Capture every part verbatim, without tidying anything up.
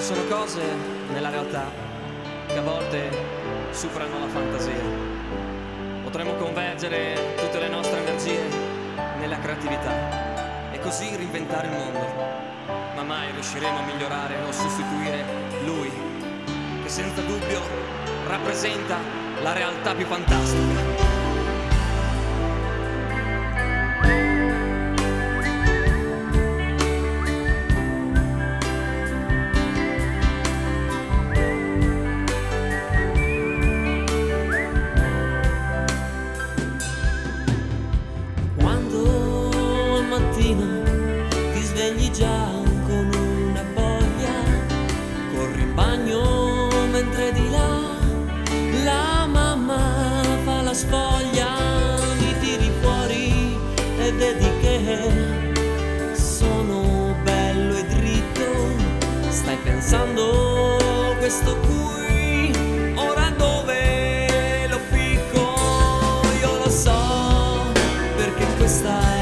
sono cose nella realtà che a volte superano la fantasia. Potremmo convergere tutte le nostre energie nella creatività e così reinventare il mondo, ma mai riusciremo a migliorare o sostituire lui, che senza dubbio rappresenta la realtà più fantastica. Ti svegli già con una voglia, corri in bagno mentre di là la mamma fa la sfoglia, mi tiri fuori e vedi che sono bello e dritto, stai pensando questo qui ora dove lo ficco, io lo so perché questa è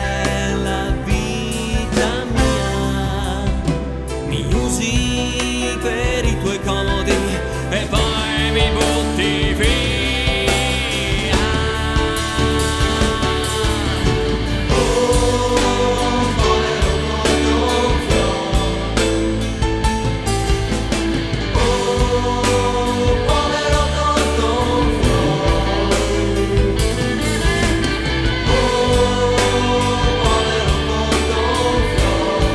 per i tuoi comodi e poi mi butti via. Oh, povero gonfio. Oh, povero gonfio. Oh, povero gonfio.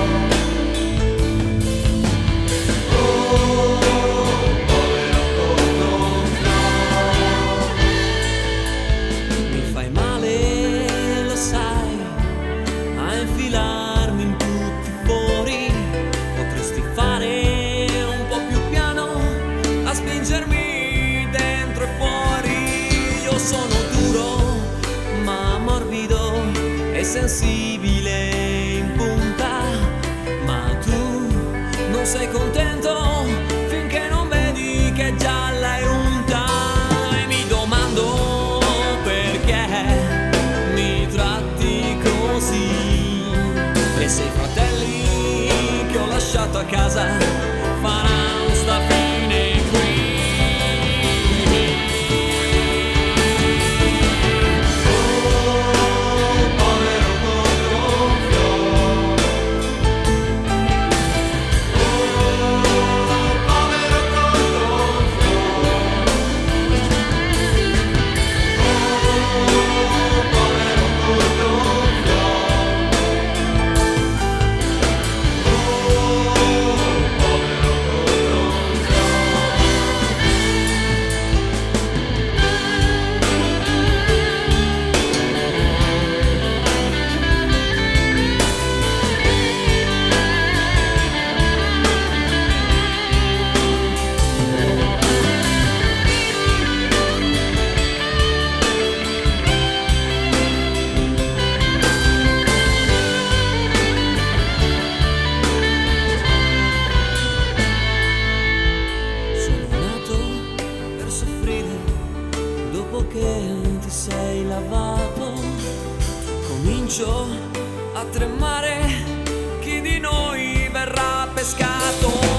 Infilarmi in tutti i fori, potresti fare un po' più piano a spingermi dentro e fuori. Io sono duro ma morbido e sensibile in punta, ma tu non sei contento finché non vedi che gialla è unta. E mi domando perché mi tratti così. E se i fratelli che ho lasciato a casa faranno sta fine qui. Oh, povero gonfio. Oh, povero gonfio. Oh, povero gonfio. Dopo che ti sei lavato, comincio a tremare, chi di noi verrà pescato?